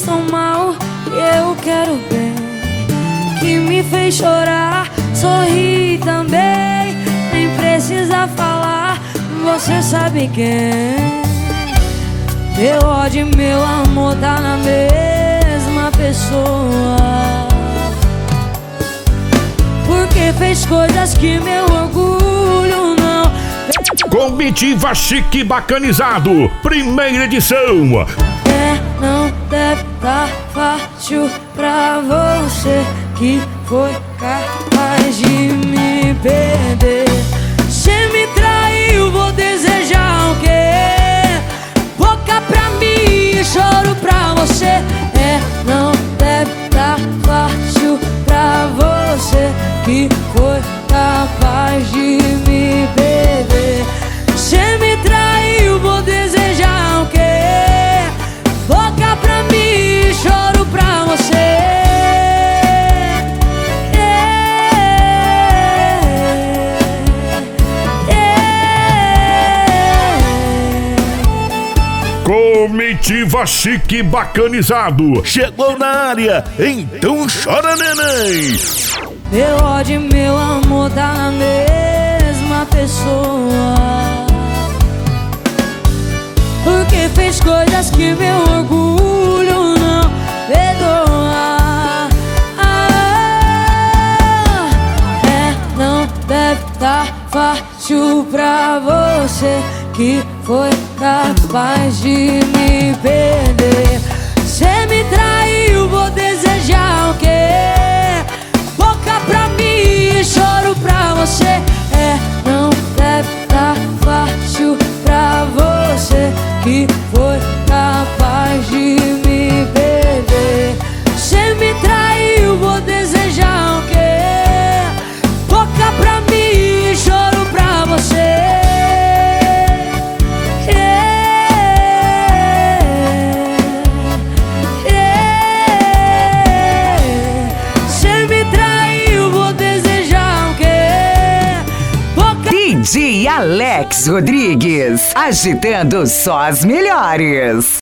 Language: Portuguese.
tão mal e eu quero bem, que me fez chorar, sorri também. Nem precisa falar, você sabe quem. Meu ódio e meu amor tá na mesma pessoa, porque fez coisas que meu orgulho não. Comitiva Chique Bacanizado, primeira edição. Não deve tá fácil pra você, que foi capaz de me perder. Cê me traiu, vou desejar o quê? Boca pra mim, choro pra você. Não deve tá fácil pra você, que foi capaz de me perder. Cê me traiu, vou desejar o quê? Boca pra mim, choro pra você. Comitiva Chique Bacanizado chegou na área, então chora, neném. Meu ódio e meu amor tá na mesma pessoa, porque fez coisas que meu orgulho não perdoa. Não deve tá fácil pra você, que foi capaz de me perder. Cê me traiu, vou desejar o quê? Boca pra mim, choro pra você. Não deve tá fácil pra você, que foi capaz de me perder. Cê me traiu, vou desejar o quê? Boca pra mim, choro pra você. Cê me traiu, vou desejar o quê? DJ Alex Rodrigues, agitando só as melhores.